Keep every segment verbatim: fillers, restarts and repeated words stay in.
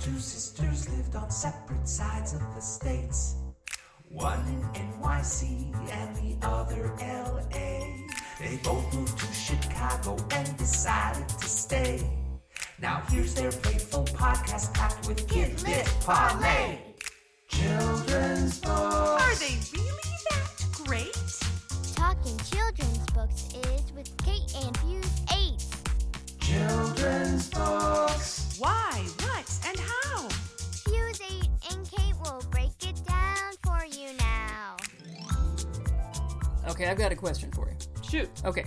Two sisters lived on separate sides of the states. One in N Y C and the other L A. They both moved to Chicago and decided to stay. Now here's their playful podcast packed with Kid Lit Parlay. Children's books. Are they really that great? Talking Children's Books is with Kate and Fuse eight. Children's books. Why, what, and how? Fuse eight and Kate will break it down for you now. Okay, I've got a question for you. Shoot. Okay.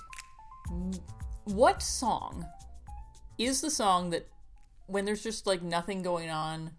What song is the song that, when there's just like nothing going on,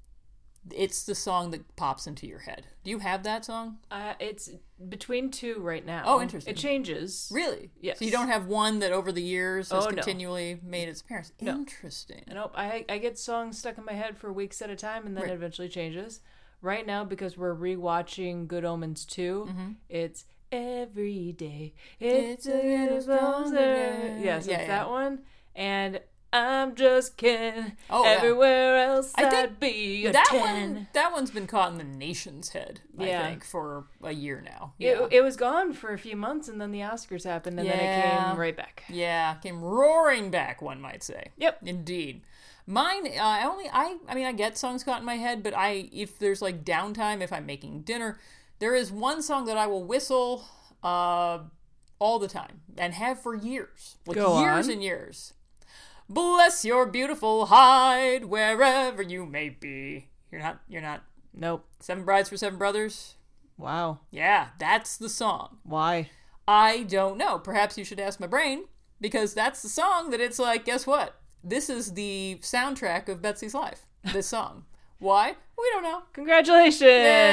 it's the song that pops into your head? Do you have that song? Uh, it's between two right now. Oh, interesting. It changes. Really? Yes. So you don't have one that over the years has Oh, no. continually made its appearance? No. Interesting. Nope. I I get songs stuck in my head for weeks at a time, and then Right. it eventually changes. Right now, because we're rewatching Good Omens two, Mm-hmm. it's every day. It's a little closer. Yes, Yeah, it's yeah. that one. And I'm just kidding. Oh, yeah. Everywhere else I think I'd be a that ten. one, that one's been caught in the nation's head, I Yeah. think, for a year now. It, Yeah. it was gone for a few months, and then the Oscars happened, and then it Yeah. came right back. Yeah, came roaring back, one might say. Yep. Indeed. Mine, uh, I only, I, I mean, I get songs caught in my head, but I, if there's like downtime, if I'm making dinner, there is one song that I will whistle, uh, all the time, and have for years. Like Go years on. and years. Bless your beautiful hide, wherever you may be. You're not, you're not, Nope. Seven Brides for Seven Brothers? Wow. Yeah, that's the song. Why? I don't know. Perhaps you should ask my brain, because that's the song that it's like, guess what? This is the soundtrack of Betsy's life, this song. Why? We don't know. Congratulations!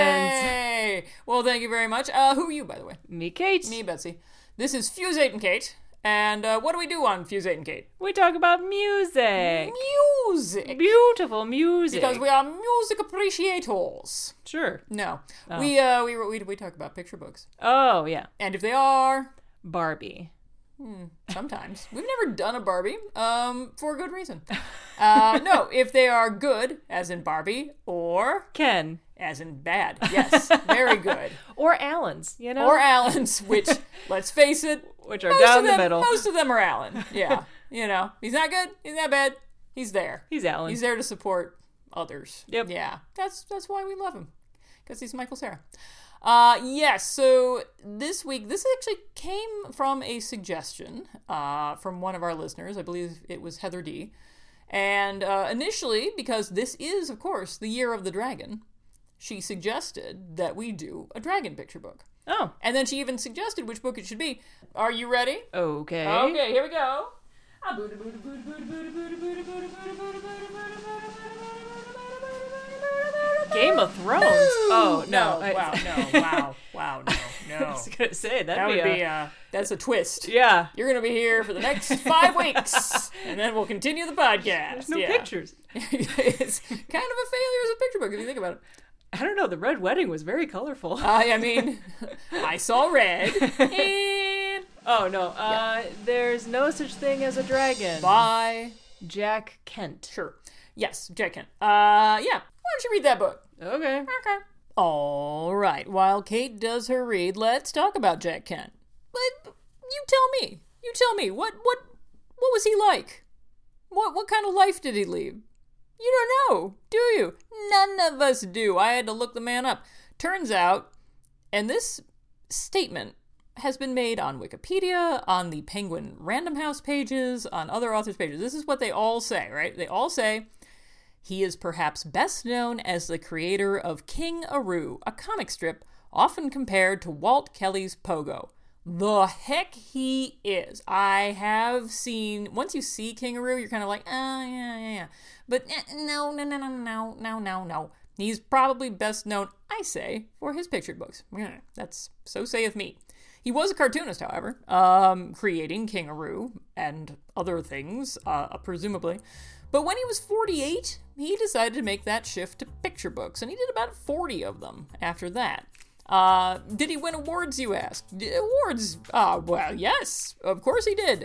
Yay! Well, thank you very much. Uh, who are you, by the way? Me, Kate. Me, Betsy. This is Fuse eight and Kate. And uh, what do we do on Fuse eight and Kate? We talk about music. Music. Beautiful music. Because we are music appreciators. Sure. No. Oh. We, uh, we, we, we talk about picture books. Oh, yeah. And if they are... Barbie. Sometimes. We've never done a Barbie, um, for a good reason. Uh, no, if they are good, as in Barbie, or Ken. as in bad. Yes, very good. Or Allen's, you know? Or Allen's, which, let's face it, Which are most down of the them, middle. Most of them are Allen. Yeah, you know, he's not good, he's not bad, he's there. He's Allen. He's there to support others. Yep. Yeah, that's that's why we love him, because he's Michael Cera. Uh, yes, so this week, this actually came from a suggestion uh, from one of our listeners. I believe it was Heather D. And uh, initially, because this is, of course, the year of the dragon, she suggested that we do a dragon picture book. Oh. And then she even suggested which book it should be. Are you ready? Okay. Okay, here we go. Game of Thrones. Oh, no. I- Wow, no, wow, wow, no, I no. was going to say, that'd That be, would a... be, uh, that's a twist. Yeah. You're going to be here for the next five weeks, and then we'll continue the podcast. There's no Yeah. pictures. It's kind of a failure as a picture book, if you think about it. I don't know. The Red Wedding was very colorful. I, I mean, I saw red, and oh, no. Uh, There's no such thing as a dragon. by... Jack Kent. Sure. Yes, Jack Kent. Uh, yeah. Why don't you read that book? Okay. Okay. All right. While Kate does her read, let's talk about Jack Kent. But you tell me. You tell me. What what what was he like? What what kind of life did he lead? You don't know, do you? None of us do. I had to look the man up. Turns out, and this statement has been made on Wikipedia, on the Penguin Random House pages, on other authors' pages. This is what they all say, right? They all say, he is perhaps best known as the creator of King Aru, a comic strip often compared to Walt Kelly's Pogo. The heck he is. I have seen, once you see King Aru, you're kind of like, oh, yeah, yeah, yeah. But eh, no, no, no, no, no, no, no, no. He's probably best known, I say, for his pictured books. Yeah, that's, so saith me. He was a cartoonist, however, um, creating King Aru and other things, uh, presumably. But when he was forty-eight, he decided to make that shift to picture books, and he did about forty of them after that. Uh, did he win awards, you ask? D- awards? Ah, well, yes, of course he did.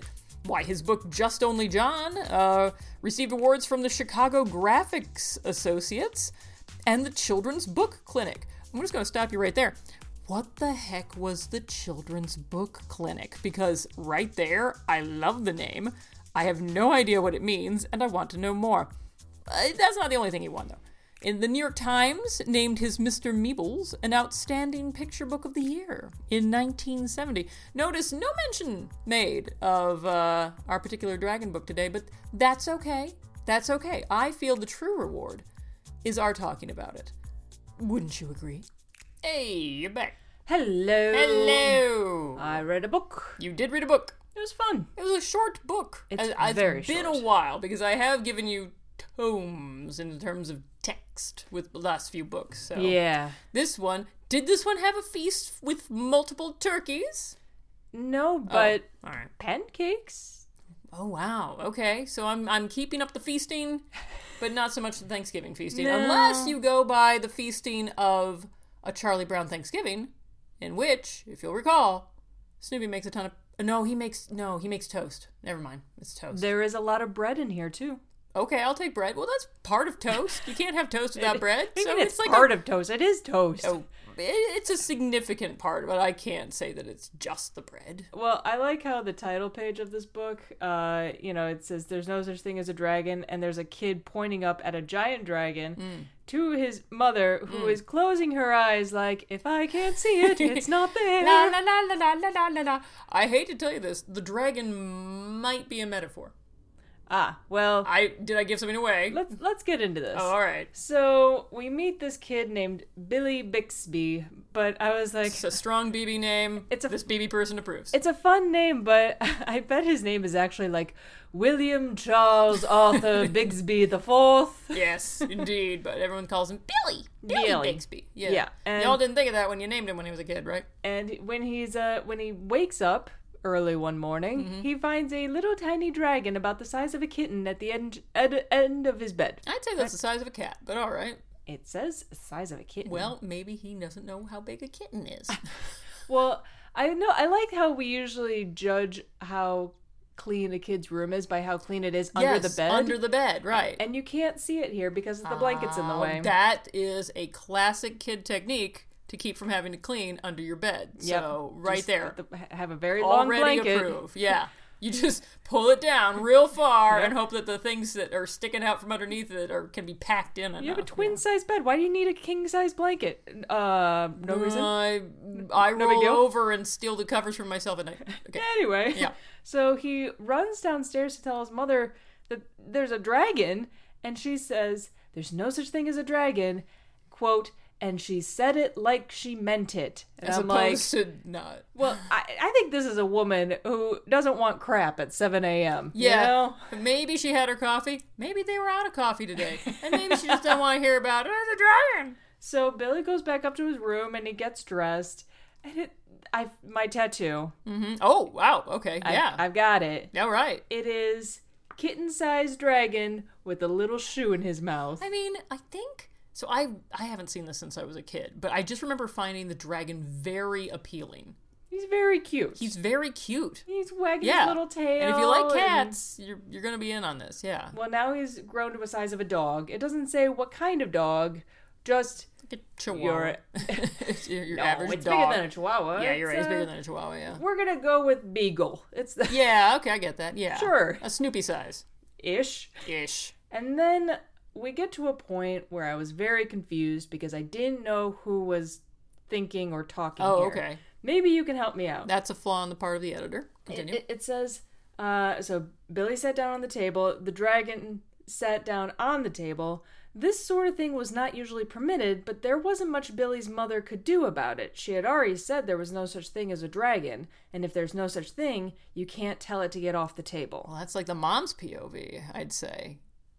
why, his book Just Only John uh, received awards from the Chicago Graphics Associates and the Children's Book Clinic. I'm just going to stop you right there. What the heck was the Children's Book Clinic? Because right there, I love the name. I have no idea what it means, and I want to know more. Uh, that's not the only thing he won, though. In the New York Times named his Mister Meebles an outstanding picture book of the year in nineteen seventy. Notice no mention made of uh, our particular dragon book today, but that's okay. That's okay. I feel the true reward is our talking about it. Wouldn't you agree? Hey, you're back. Hello. Hello. I read a book. You did read a book. It was fun. It was a short book. It's I- I've very been short. a while because I have given you tomes in terms of text with the last few books. So Yeah. this one, did this one have a feast with multiple turkeys? No, but Oh, all right. pancakes? Oh wow. Okay, so I'm I'm keeping up the feasting, but not so much the Thanksgiving feasting, No. unless you go by the feasting of a Charlie Brown Thanksgiving, in which, if you'll recall, Snoopy makes a ton of. No, he makes no, he makes toast. Never mind, it's toast. There is a lot of bread in here, too. Okay, I'll take bread. Well, that's part of toast. You can't have toast without bread. I mean, So it's, it's like part a, of toast. It is toast. oh, it- it's a significant part, but I can't say that it's just the bread. Well, I like how the title page of this book, uh, you know, it says there's no such thing as a dragon, and there's a kid pointing up at a giant dragon Mm. to his mother, who is closing her eyes like, if I can't see it, it's not there. La la la la la la la la la. I hate to tell you this, the dragon might be a metaphor. Ah, well, I did I give something away? let's let's get into this. Oh, all right. So we meet this kid named Billy Bixby, but I was like, It's a strong B B name. It's a- this B B person approves. it's a fun name, but I bet his name is actually like William Charles Arthur Bigsby the Fourth. Yes, indeed, but everyone calls him Billy. Billy, Billy. Bixby. Yeah. Yeah, and- Y'all didn't think of that when you named him when he was a kid, right? And when he's uh when he wakes up early one morning, Mm-hmm. he finds a little tiny dragon about the size of a kitten at the end ed- end of his bed. I'd say that's the size of a cat, but all right. It says the size of a kitten. Well, maybe he doesn't know how big a kitten is. well, I know I like how we usually judge how clean a kid's room is by how clean it is under Yes, the bed. Under the bed, right. and you can't see it here because the blanket's in the Oh, way. That is a classic kid technique to keep from having to clean under your bed. Yep. So, right Just there. have to have a very long Already blanket. approve. Yeah. You just pull it down real far and hope that the things that are sticking out from underneath it are can be packed in enough. You have a twin size bed. Why do you need a king size blanket? Uh, no reason. I, I No big roll deal? over and steal the covers from myself at night. Okay. Anyway, Yeah. so he runs downstairs to tell his mother that there's a dragon, and she says, "There's no such thing as a dragon," quote, and she said it like she meant it. And As I'm like, opposed to not. well, I, I think this is a woman who doesn't want crap at seven a.m. Yeah. You know? Maybe she had her coffee. Maybe they were out of coffee today. And maybe she just doesn't want to hear about it. It's a dragon. So Billy goes back up to his room and he gets dressed, and it, I, my tattoo. Mm-hmm. Oh, wow. Okay. I- Yeah. I've got it. All right. It is kitten-sized dragon with a little shoe in his mouth. I mean, I think so. I I haven't seen this since I was a kid, but I just remember finding the dragon very appealing. He's very cute. He's very cute. He's wagging Yeah. his little tail. And if you like and- cats, you're you're gonna be in on this. Yeah. Well, now he's grown to a size of a dog. It doesn't say what kind of dog, just Like a chihuahua. Your- It's your, your no, average it's dog. bigger than a chihuahua. Yeah, you're right. It's uh, bigger than a chihuahua. Yeah. We're gonna go with beagle. It's the Yeah. Okay, I get that. Yeah. Sure. A Snoopy size ish. ish. And then we get to a point where I was very confused because I didn't know who was thinking or talking Oh, here. okay. Maybe you can help me out. That's a flaw on the part of the editor. Continue. It, it says, uh, so Billy sat down on the table, the dragon sat down on the table. This sort of thing was not usually permitted, but there wasn't much Billy's mother could do about it. She had already said there was no such thing as a dragon, and if there's no such thing, you can't tell it to get off the table. Well, that's like the mom's P O V, I'd say.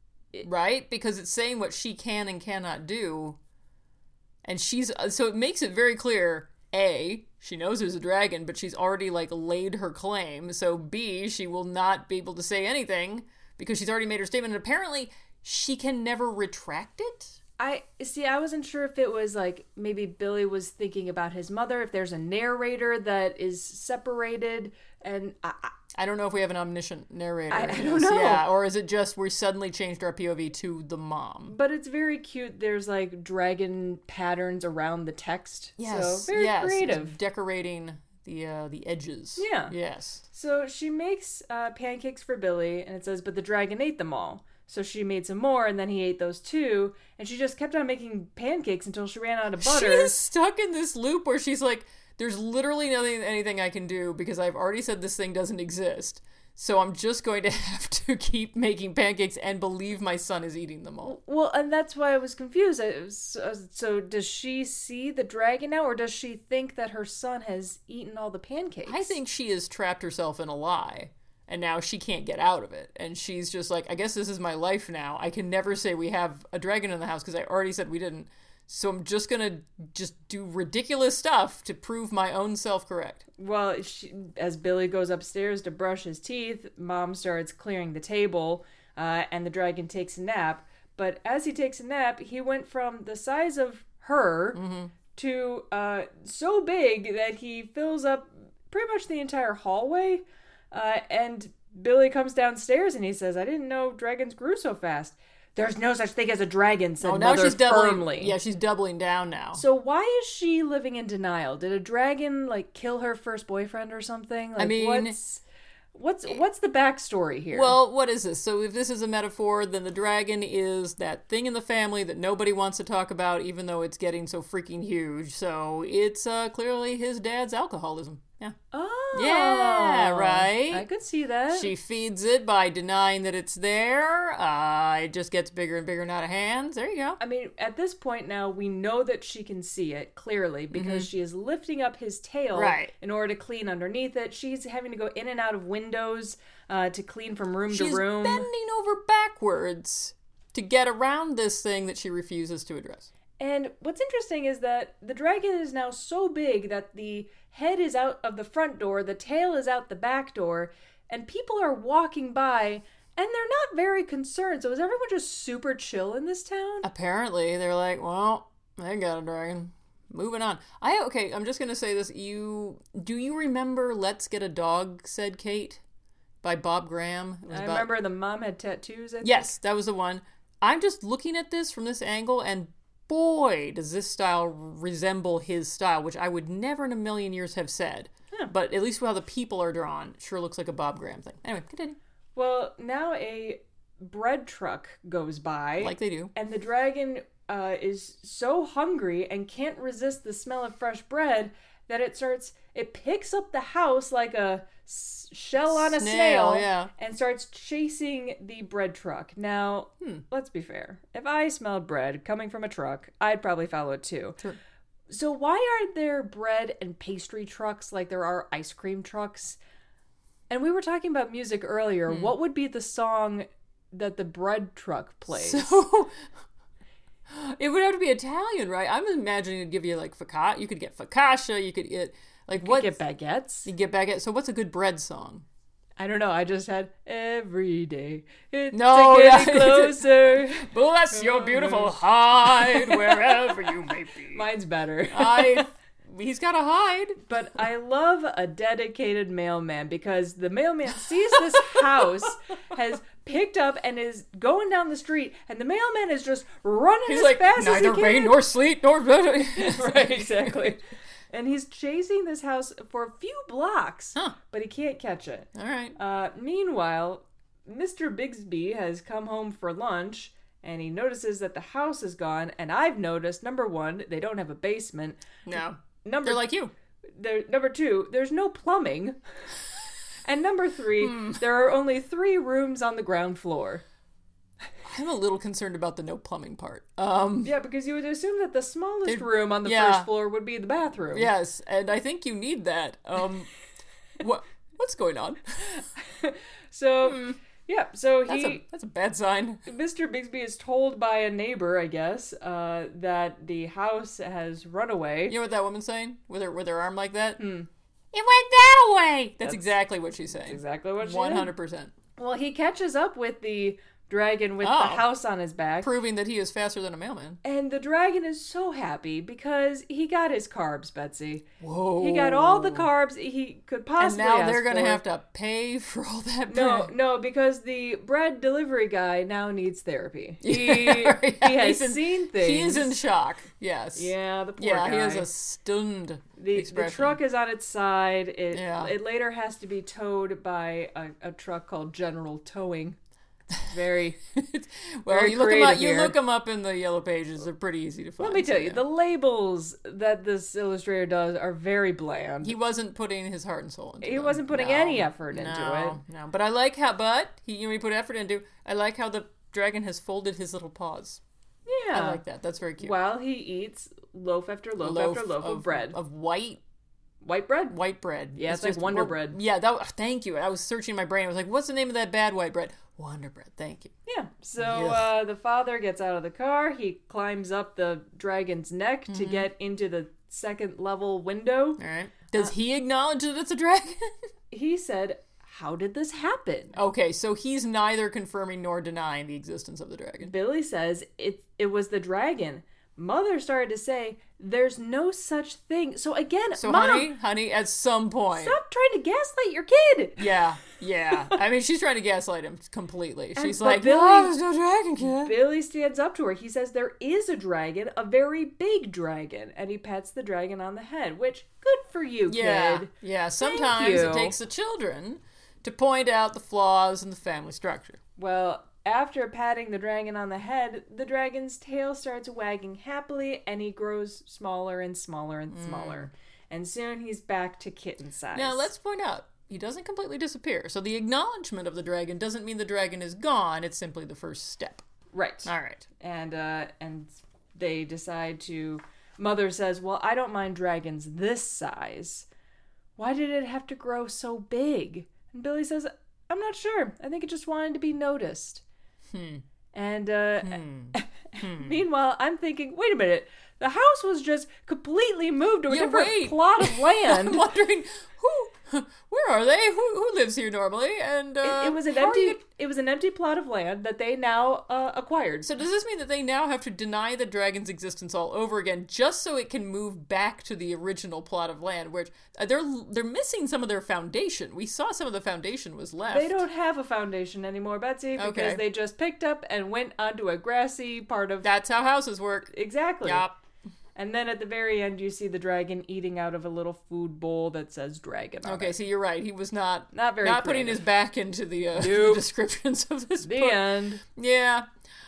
Right? Because it's saying what she can and cannot do. And she's, so it makes it very clear, A, she knows there's a dragon, but she's already, like, laid her claim. So, B, she will not be able to say anything because she's already made her statement. And apparently, she can never retract it. I see. I wasn't sure if it was like maybe Billy was thinking about his mother. If there's a narrator that is separated, and I, I, I don't know if we have an omniscient narrator. I- in I this. don't know. Yeah, or is it just we suddenly changed our P O V to the mom? But it's very cute. There's like dragon patterns around the text. Yes, So very yes, creative. decorating the uh, the edges. Yeah. Yes. So she makes uh, pancakes for Billy, and it says, but the dragon ate them all. So she made some more, and then he ate those too. And she just kept on making pancakes until she ran out of butter. She is stuck in this loop where she's like, there's literally nothing, anything I can do because I've already said this thing doesn't exist. So I'm just going to have to keep making pancakes and believe my son is eating them all. Well, and that's why I was confused. I was, uh, so does she see the dragon now, or does she think that her son has eaten all the pancakes? I think she has trapped herself in a lie. And now she can't get out of it. And she's just like, I guess this is my life now. I can never say we have a dragon in the house because I already said we didn't. So I'm just going to just do ridiculous stuff to prove my own self correct. Well, she, as Billy goes upstairs to brush his teeth, Mom starts clearing the table, uh, and the dragon takes a nap. But as he takes a nap, he went from the size of her Mm-hmm. to uh, so big that he fills up pretty much the entire hallway. Uh, and Billy comes downstairs and he says, I didn't know dragons grew so fast. There's no such thing as a dragon, said Oh, now Mother she's doubling. firmly. Yeah, she's doubling down now. So why is she living in denial? Did a dragon like kill her first boyfriend or something? Like, I mean- what's what's what's the backstory here? Well, what is this? So if this is a metaphor, then the dragon is that thing in the family that nobody wants to talk about, even though it's getting so freaking huge. So it's uh, clearly his dad's alcoholism. Yeah. oh, Yeah, right? I could see that. She feeds it by denying that it's there. Uh, it just gets bigger and bigger and out of hands. There you go. I mean, at this point now, we know that she can see it clearly because she is lifting up his tail Mm-hmm. Right. in order to clean underneath it. She's having to go in and out of windows uh, to clean from room She's to room. bending over backwards to get around this thing that she refuses to address. And what's interesting is that the dragon is now so big that the head is out of the front door, the tail is out the back door, and people are walking by, and they're not very concerned. So is everyone just super chill in this town? Apparently, they're like, well, they got a dragon. Moving on. I okay. I'm just gonna say this. You do you remember "Let's Get a Dog," said Kate, by Bob Graham? It was I about- remember the mom had tattoos. I think. Yes, that was the one. I'm just looking at this from this angle, and boy, does this style resemble his style, which I would never in a million years have said. Yeah. But at least how the people are drawn, sure looks like a Bob Graham thing. Anyway, continue. Well, now a bread truck goes by. Like they do. And the dragon uh, is so hungry and can't resist the smell of fresh bread that it starts, it picks up the house like a s- shell on a Snail, snail yeah. and starts chasing the bread truck. Now, Hmm. let's be fair. If I smelled bread coming from a truck, I'd probably follow it too. Sure. So why aren't there bread and pastry trucks like there are ice cream trucks? And we were talking about music earlier. Hmm. What would be the song that the bread truck plays? So it would have to be Italian, right? I'm imagining it'd give you like focaccia. You could get focaccia. You could get like what? Get baguettes? You get baguette. So what's a good bread song? I don't know. I just had every day. It's No, getting yeah. closer. Bless your beautiful hide wherever you may be. Mine's better. I. He's got to hide. But I love a dedicated mailman because the mailman sees this house has picked up and is going down the street, and the mailman is just running He's as like fast as neither he can. rain nor sleet nor Right, exactly. And he's chasing this house for a few blocks, Huh. but he can't catch it. All right. Uh, meanwhile, Mister Bigsby has come home for lunch, and he notices that the house is gone. And I've noticed, number one, they don't have a basement. No. Number They're like you. there, number two, there's no plumbing. And number three, Hmm. there are only three rooms on the ground floor. I'm a little concerned about the no plumbing part. Um. Yeah, because you would assume that the smallest They- room on the yeah. first floor would be the bathroom. Yes, and I think you need that. Um. what? What's going on? So, yeah, so That's he, a that's a bad sign. Mister Bigsby is told by a neighbor, I guess, uh, that the house has run away. You know what that woman's saying with her with her arm like that? Hmm. It went that way. That's, That's- exactly what she's saying. Exactly what she One did. hundred percent. Well, he catches up with the dragon with Oh. the house on his back. Proving that he is faster than a mailman. And the dragon is so happy because he got his carbs, Betsy. Whoa. He got all the carbs he could And possibly now ask they're going to for. have to pay for all that bread. No, no, because the bread delivery guy now needs therapy. He, Yeah, he has he's in- seen things. He is in shock. Yes. Yeah, the poor Yeah, guy. he has a stunned the, the expression. truck is on its side. It Yeah. it later has to be towed by a, a truck called General Towing. Very. well, very you look them up. creative You here. look them up in the yellow pages. They're pretty easy to find. Let me tell so you, yeah. the labels that this illustrator does are very bland. He wasn't putting his heart and soul into He them. wasn't putting No. any effort into no, No, but I like how. But he, you know, he put effort into. I like how the dragon has folded his little paws. Yeah. I like that. That's very cute. While he eats loaf after loaf, after loaf of, bread. of white White bread? white bread. Yeah, it's like Wonder well, Bread. Yeah, that. Thank you. I was searching my brain. I was like, "What's the name of that bad white bread?" Wonder Bread. Thank you. Yeah. So Ugh. uh, the father gets out of the car. He climbs up the dragon's neck Mm-hmm. to get into the second level window. All right. Does he acknowledge that it's a dragon? He said, "How did this happen?" Okay, so he's neither confirming nor denying the existence of the dragon. Billy says it it was the dragon. Mother started to say, "There's no such thing." So again, So, Mom, honey, honey, at some point. stop trying to gaslight your kid. Yeah, yeah. I mean, she's trying to gaslight him completely. She's but like, Billy- no, there's no dragon, kid. Billy stands up to her. He says there is a dragon, a very big dragon, and he pats the dragon on the head, which good for you, Yeah, kid. yeah. Sometimes you. it takes the children to point out the flaws in the family structure. Well, after patting the dragon on the head, the dragon's tail starts wagging happily, and he grows smaller and smaller and smaller. And soon he's back to kitten size. Now, let's point out, he doesn't completely disappear. So the acknowledgement of the dragon doesn't mean the dragon is gone. It's simply the first step. right. All right. And uh, and they decide to. Mother says, "Well, I don't mind dragons this size. Why did it have to grow so big?" And Billy says, "I'm not sure. I think it just wanted to be noticed." Hmm. And uh, Hmm. meanwhile, I'm thinking, wait a minute. The house was just completely moved to a Yeah, different wait. plot of I'm land. wondering, who, where are they? Who, who lives here normally? And uh, it, it was an how are empty. you- It was an empty plot of land that they now uh, acquired. So does this mean that they now have to deny the dragon's existence all over again, just so it can move back to the original plot of land, which uh, they're they're missing some of their foundation? We saw some of the foundation was left. They don't have a foundation anymore, Betsy, because Okay. they just picked up and went onto a grassy part of. That's how houses work. Exactly. Yup. And then at the very end, you see the dragon eating out of a little food bowl that says dragon on Okay, it. so you're right. He was not Not very not putting creative. his back into the, uh, the Nope. descriptions of this The book. end. Yeah.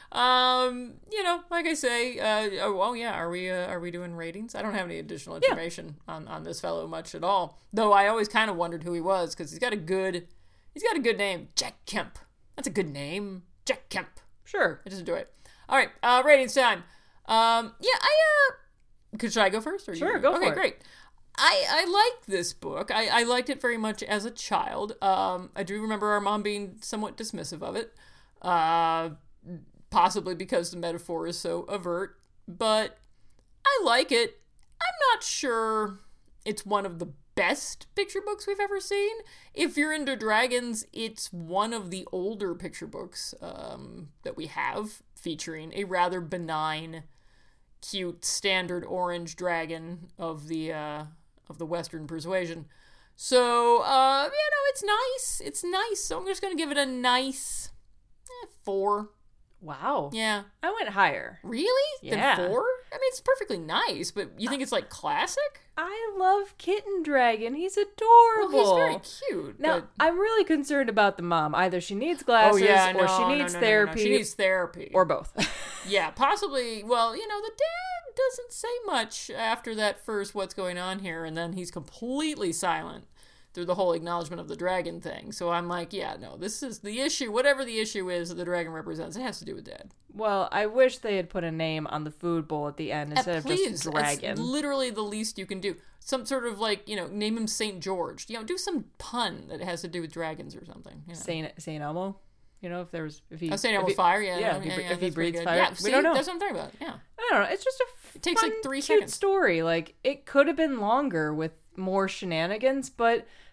Um, you know, like I say, uh, oh, oh yeah, are we, uh, are we doing ratings? I don't have any additional information on, on this fellow much at all. Though I always kind of wondered who he was, because he's got a good, he's got a good name. Jack Kemp. That's a good name. Jack Kemp. Sure. I just enjoy it. All right, uh, ratings time. Um, yeah, I, uh, could, should I go first? Or you Sure, go okay, for it. great. I, I liked this book. I, I liked it very much as a child. Um, I do remember our mom being somewhat dismissive of it. Uh, possibly because the metaphor is so overt. But I like it. I'm not sure it's one of the best picture books we've ever seen. If you're into dragons, it's one of the older picture books um, that we have, featuring a rather benign, cute, standard orange dragon of the uh, of the Western persuasion. So, uh, you know, it's nice. It's nice. So I'm just going to give it a nice eh, four. Wow. Yeah. I went higher. Really? Yeah. Than four? I mean, it's perfectly nice, but you think it's like classic? I love Kitten Dragon. He's Well, adorable. he's very cute. Now, but... I'm really concerned about the mom. Either she needs Oh glasses yeah, or no, she no, needs no, no, no, no. therapy She needs therapy. or both. Yeah, possibly. Well, you know, the dad doesn't say much after that first what's going on here, and then he's completely silent through the whole acknowledgement of the dragon thing. So I'm like, yeah, no, this is the issue. Whatever the issue is that the dragon represents, it has to do with dad. Well, I wish they had put a name on the food bowl at the end instead Uh, of please, just dragon. it's literally the least you can do. Some sort of like, you know, name him Saint George. You know, do some pun that has to do with dragons or something. You know. Saint Saint Elmo. You know, if there was if he Oh, Saint if Elmo's he- fire, yeah. yeah, no, if he, yeah, bre- yeah, if he that's pretty breathes good. fire. Yeah, we see, don't know. That's what I'm talking about. Yeah. I don't know. It's just a It takes, like, fun, three cute seconds. story. Like it could have been longer with more shenanigans, but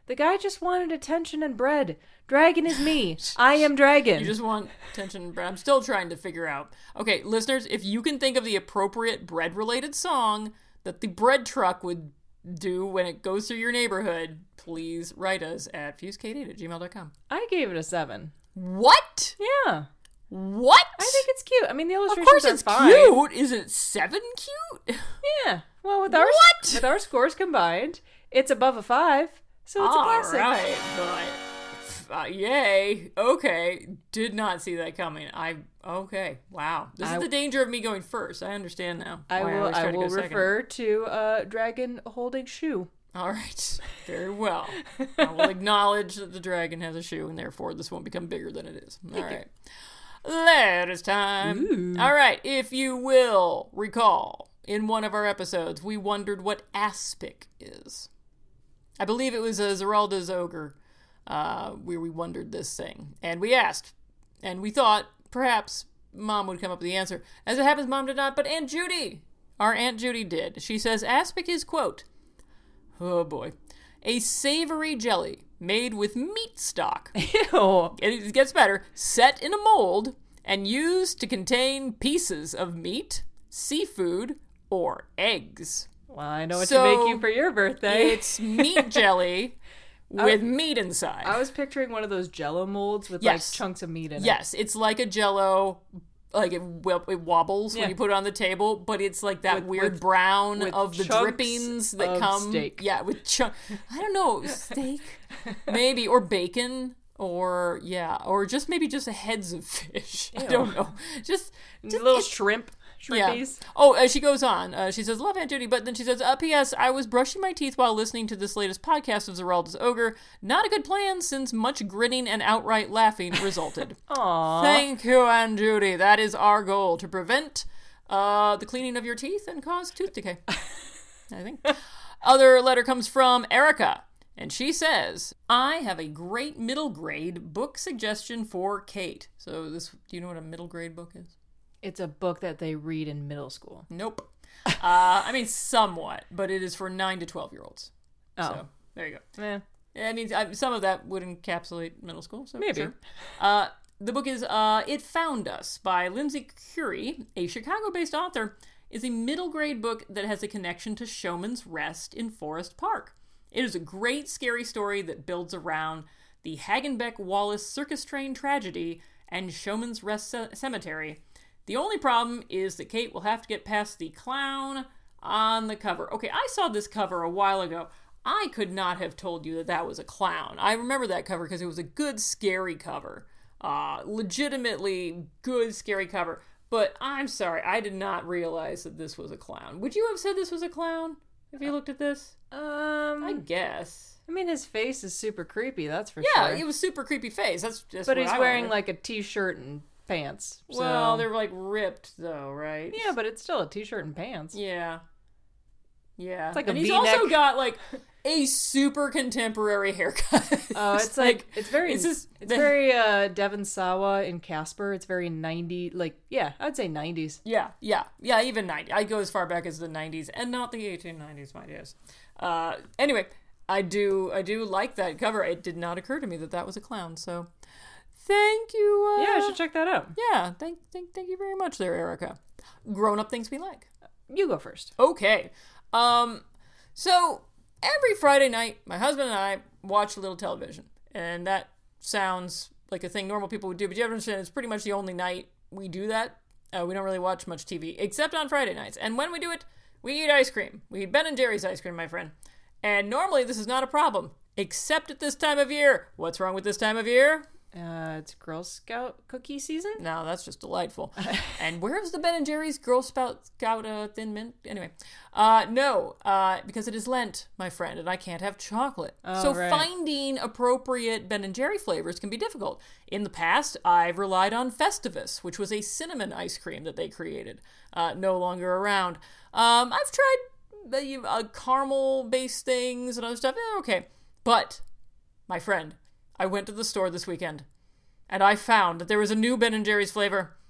The guy just wanted attention and bread. Dragon is me. I am Dragon. You just want attention, but I'm still trying to figure out. Okay, listeners, if you can think of the appropriate bread-related song that the bread truck would do when it goes through your neighborhood, please write us at fuse k eight at gmail dot com. I gave it a seven. What? Yeah. What? I think it's cute. I mean, the Of illustrations course are it's fine. cute. Is it seven cute? Yeah. Well, with our What? with our scores combined, it's above a five, so it's a All classic. right, but uh, yay. Okay, did not see that coming. I okay. Wow, this I- is the danger of me going first. I understand now. I why will. always try I to will go second. refer to uh, Dragon holding shoe. All right, very well. I will acknowledge that the dragon has a shoe, and therefore this won't become bigger than it is. All right. Letters time. All right, if you will recall, in one of our episodes, we wondered what aspic is. I believe it was a Zeralda's Ogre uh, where we wondered this thing. And we asked, and we thought perhaps Mom would come up with the answer. As it happens, Mom did not, but Aunt Judy, our Aunt Judy did. She says, aspic is, quote, oh boy, a savory jelly made with meat stock. Ew. It gets better. Set in a mold and used to contain pieces of meat, seafood, or eggs. Well, I know what So, to make you for your birthday. It's meat jelly with meat inside. I was picturing one of those Jello molds with Yes. like chunks of meat in it. Yes, it's like a Jell-O. Like it, well, it wobbles Yeah. when you put it on the table, but it's like that With- weird with- brown with of the chunks drippings that of come. steak. Yeah, with chunk. I don't know, steak, maybe, or bacon, or yeah, or just maybe just heads of fish. I don't know. Just, just little it's- shrimp, Yeah. shrimpies. Oh, uh, she goes on. Uh, she says, love Aunt Judy, but then she says, uh, P S. I was brushing my teeth while listening to this latest podcast of Zeralda's Ogre. Not a good plan since much grinning and outright laughing resulted. Aww. Thank you, Aunt Judy. That is our goal, to prevent uh, the cleaning of your teeth and cause tooth decay. I think. Other letter comes from Erica, and she says, I have a great middle grade book suggestion for Kate. So this, do you know what a middle grade book is? It's a book that they read in middle school. Nope. Uh, I mean, somewhat, but it is for nine to twelve year olds. Oh. So, there you go. Eh. I mean, I, some of that would encapsulate middle school, so Maybe. sure. Uh, the book is uh, It Found Us by Lindsay Curie, a Chicago-based author, is a middle grade book that has a connection to Showman's Rest in Forest Park. It is a great, scary story that builds around the Hagenbeck-Wallace circus train tragedy and Showman's Rest C- Cemetery. The only problem is that Kate will have to get past the clown on the cover. Okay, I saw this cover a while ago. I could not have told you that that was a clown. I remember that cover because it was a good, scary cover. Uh, legitimately good, scary cover. But I'm sorry, I did not realize that this was a clown. Would you have said this was a clown if you looked at this? Um, I guess. I mean, his face is super creepy. That's for Yeah, sure. it was super creepy face. That's just but what he's I wearing wondered. like a t-shirt and pants. So. Well, they're like ripped though, right? yeah, but it's still a t-shirt and pants. Yeah. Yeah. It's like and a he's V-neck. also got like a super contemporary haircut. Oh, it's like it's very it's it's, just- very uh Devon Sawa in Casper. It's very ninety, like yeah, I'd say nineties. Yeah, yeah, yeah, even ninety. I go as far back as the nineties and not the eighteen nineties, my dears. Uh, anyway, I do I do like that cover. It did not occur to me that that was a clown, so thank you. Uh, Yeah, I should check that out. Yeah, thank, thank, thank you very much there, Erica. Grown up things we like. You go first. Okay. Um, so every Friday night, my husband and I watch a little television, and that sounds like a thing normal people would do, but you have to understand it's pretty much the only night we do that. Uh, we don't really watch much T V, except on Friday nights. And when we do it, we eat ice cream. We eat Ben and Jerry's ice cream, my friend. And normally this is not a problem, except at this time of year. What's wrong with this time of year? Uh, it's Girl Scout cookie season. No, that's just delightful. And where's the Ben and Jerry's Girl Scout Scout uh, Thin Mint? Anyway, uh, no, uh, because it is Lent, my friend, and I can't have chocolate. Oh, so right. finding appropriate Ben and Jerry flavors can be difficult. In the past, I've relied on Festivus, which was a cinnamon ice cream that they created, uh, no longer around. Um, I've tried the uh, caramel-based things and other stuff. Eh, okay, but my friend, I went to the store this weekend, and I found that there was a new Ben and Jerry's flavor.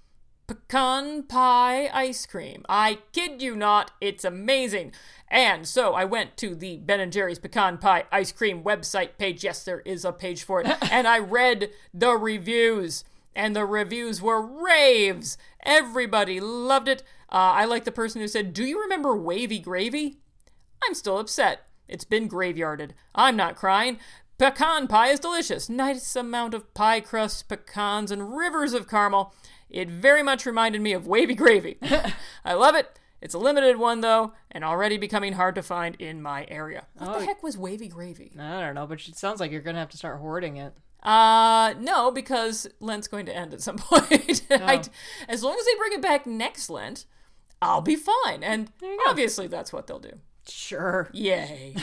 pecan pie ice cream. I kid you not, it's amazing. And so I went to the Ben and Jerry's pecan pie ice cream website page. Yes, there is a page for it. And I read the reviews, and the reviews were raves. Everybody loved it. Uh, I like the person who said, "Do you remember Wavy Gravy?" I'm still upset. It's been graveyarded. I'm not crying. Pecan pie is delicious. Nice amount of pie crust, pecans, and rivers of caramel. It very much reminded me of Wavy Gravy. I love it. It's a limited one, though, and already becoming hard to find in my area. What Oh. the heck was Wavy Gravy? I don't know, but it sounds like you're going to have to start hoarding it. Uh, no, because Lent's going to end at some point. I, as long as they bring it back next Lent, I'll be fine. And you go. obviously that's what they'll do. Sure. Yay.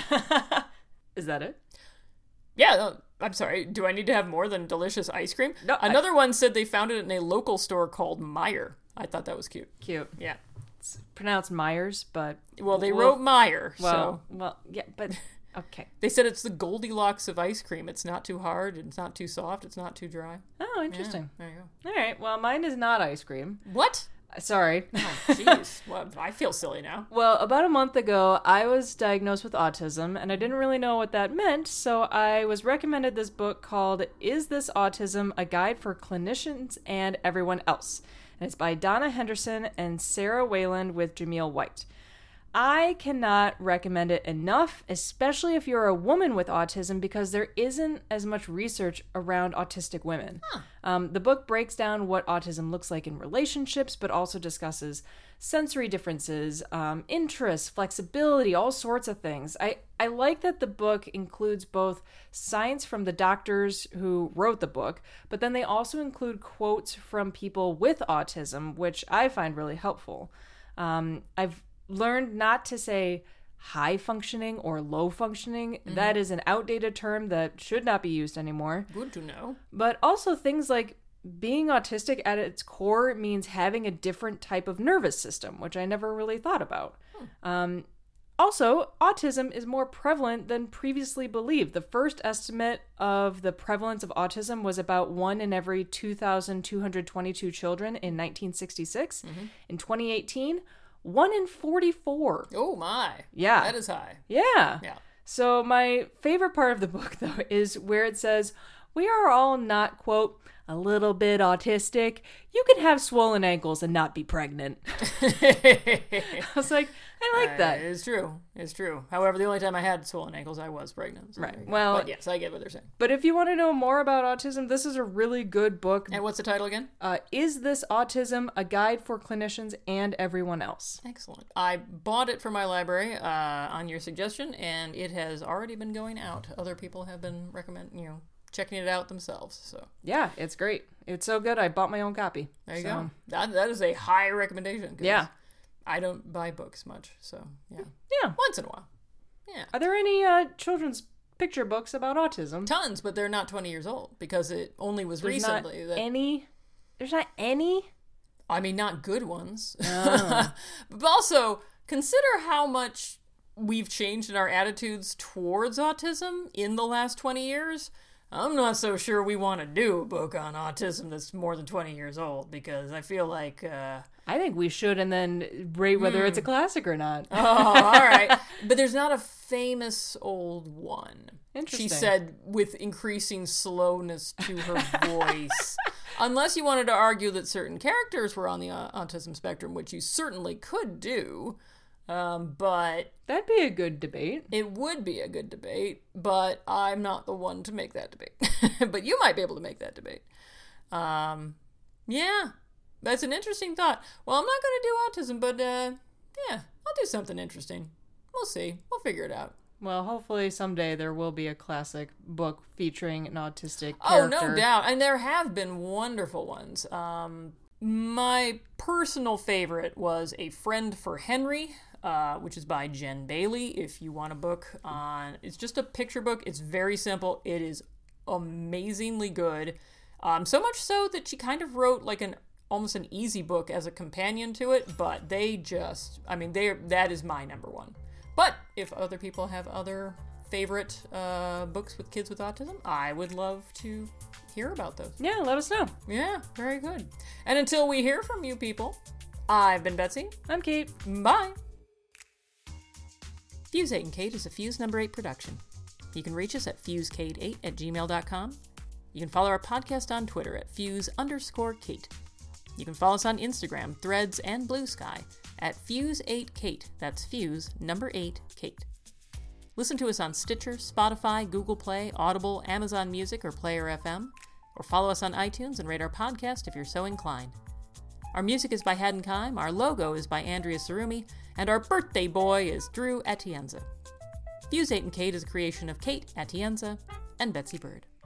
Is that it? Yeah, no, I'm sorry. Do I need to have more than delicious ice cream? No, I- Another one said they found it in a local store called Meyer. I thought that was cute. Cute. Yeah. It's pronounced Myers, but... Well, they Well- wrote Meyer, Well, so well, yeah, but... Okay. they said it's the Goldilocks of ice cream. It's not too hard, it's not too soft, it's not too dry. Oh, interesting. There you go. All right, well, mine is not ice cream. What? Uh, Sorry. Oh, jeez. Well, I feel silly now. Well, about a month ago, I was diagnosed with autism, and I didn't really know what that meant, so I was recommended this book called Is This Autism? A Guide for Clinicians and Everyone Else. And it's by Donna Henderson and Sarah Wayland with Jameel White. I cannot recommend it enough, especially if you're a woman with autism, because there isn't as much research around autistic women. Huh. Um, the book breaks down what autism looks like in relationships, but also discusses sensory differences, um, interests, flexibility, all sorts of things. I, I like that the book includes both science from the doctors who wrote the book, but then they also include quotes from people with autism, which I find really helpful. Um, I've learned not to say high functioning or low functioning. Mm-hmm. That is an outdated term that should not be used anymore. Good to know. But also things like being autistic at its core means having a different type of nervous system, which I never really thought about. Hmm. Um, also, autism is more prevalent than previously believed. The first estimate of the prevalence of autism was about one in every two thousand two hundred twenty-two children in nineteen sixty-six. Mm-hmm. In twenty eighteen, one in forty-four. Oh my. Yeah. That is high. Yeah. Yeah. So my favorite part of the book, though, is where it says, we are all not, quote, a little bit autistic. You can have swollen ankles and not be pregnant. I was like, I like that. Uh, it's true. It's true. However, the only time I had swollen ankles, I was pregnant. So Right. there you go. Well- But yes, I get what they're saying. But if you want to know more about autism, this is a really good book. And what's the title again? Uh, Is This Autism? A Guide for Clinicians and Everyone Else. Excellent. I bought it for my library uh, on your suggestion, and it has already been going out. Other people have been recommend, you know, checking it out themselves. So Yeah, it's great. It's so good. I bought my own copy. there you So, go. That that is a high recommendation. 'Cause Yeah. I don't buy books much, so yeah. Yeah. Once in a while. Yeah. Are there any uh, children's picture books about autism? Tons, but they're not twenty years old because it only was There's recently not that. any. There's not any. I mean, not good ones. Oh. But also, consider how much we've changed in our attitudes towards autism in the last twenty years. I'm not so sure we want to do a book on autism that's more than twenty years old because I feel like, uh, I think we should, and then rate whether Hmm. it's a classic or not. oh, all right. But there's not a famous old one. Interesting. She said with increasing slowness to her voice. Unless you wanted to argue that certain characters were on the uh, autism spectrum, which you certainly could do. Um, but That'd be a good debate. it would be a good debate, but I'm not the one to make that debate. But you might be able to make that debate. Um, yeah, that's an interesting thought. Well, I'm not going to do autism, but uh, yeah, I'll do something interesting. We'll see. We'll figure it out. Well, hopefully someday there will be a classic book featuring an autistic Oh, character. no doubt. And there have been wonderful ones. Um, my personal favorite was A Friend for Henry, uh, which is by Jen Bailey. If you want a book on, it's just a picture book. It's very simple. It is amazingly good. Um, so much so that she kind of wrote like an almost an easy book as a companion to it. But they just, I mean, they that is my number one. But if other people have other favorite uh, books with kids with autism, I would love to hear about those. Yeah, let us know. Yeah, very good. And until we hear from you people, I've been Betsy. I'm Kate. Bye. Fuse eight and Kate is a Fuse number eight production. You can reach us at fuse kate eight at gmail dot com. You can follow our podcast on Twitter at fuse underscore Kate. You can follow us on Instagram, Threads, and Blue Sky at fuse eight Kate. That's Fuse number eight Kate. Listen to us on Stitcher, Spotify, Google Play, Audible, Amazon Music, or Player F M, or follow us on iTunes and rate our podcast if you're so inclined. Our music is by Haddon Kime, our logo is by Andrea Sarumi, and our birthday boy is Drew Atienza. Fuse eight and Kate is a creation of Kate Atienza and Betsy Bird.